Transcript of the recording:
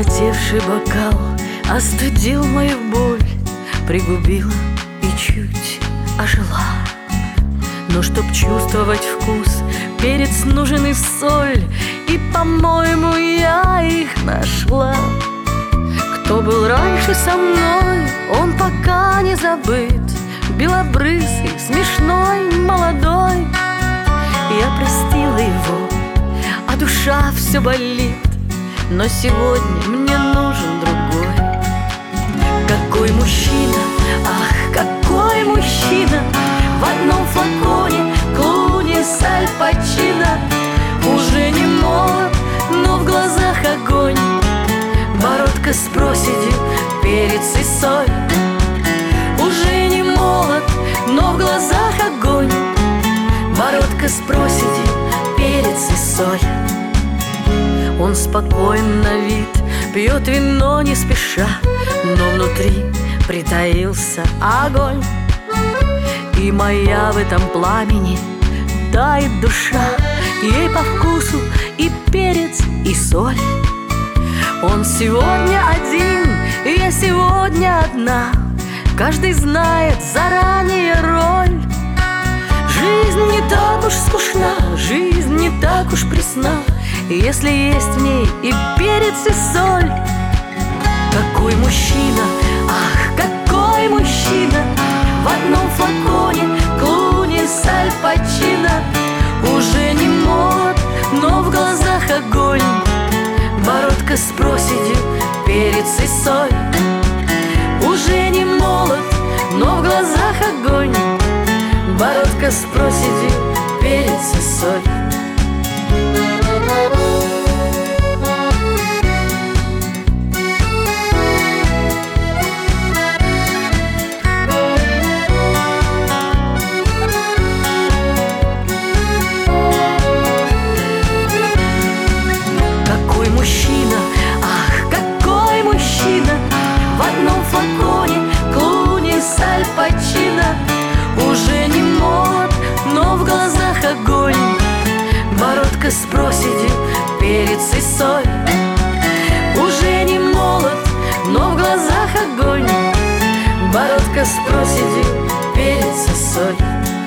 Вспотевший бокал остудил мою боль, пригубила и чуть ожила. Но чтоб чувствовать вкус, перец нужен и соль, и, по-моему, я их нашла. Кто был раньше со мной, он пока не забыт. Белобрысый, смешной, молодой. Я простила его, а душа все болит. Но сегодня мне нужен другой. Какой мужчина, ах, какой мужчина! В одном флаконе Клуни с Аль Пачино. Уже не молод, но в глазах огонь. Бородка с проседью, перец и соль. Уже не молод, но в глазах огонь. Бородка с проседью, перец и соль. Он спокоен на вид, пьет вино не спеша, но внутри притаился огонь. И моя в этом пламени тает душа, ей по вкусу и перец, и соль. Он сегодня один, и я сегодня одна. Каждый знает заранее роль. Жизнь не так уж скучна, жизнь не так уж пресна, если есть в ней и перец, и соль. Какой мужчина, ах, какой мужчина! В одном флаконе Клуни с Аль Пачино. Уже не молод, но в глазах огонь. Бородка с проседью, перец и соль. Уже не молод, но в глазах огонь. Бородка с проседью, перец и соль. Какой мужчина, ах, какой мужчина! В одном флаконе Клуни с Аль Пачино. Уже не молод, но в глазах огонь. Бородка с проседью, перец и соль. Уже не молод, но в глазах огонь. Бородка с проседью, перец и соль.